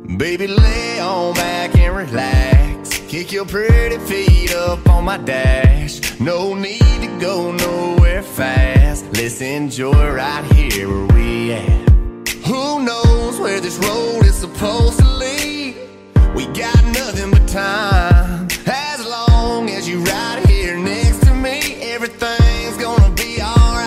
Baby, lay on back and relax. Kick your pretty feet up on my dash. No need to go nowhere fast. Let's enjoy right here where we at. Who knows where this road is supposed to lead? We got nothing but time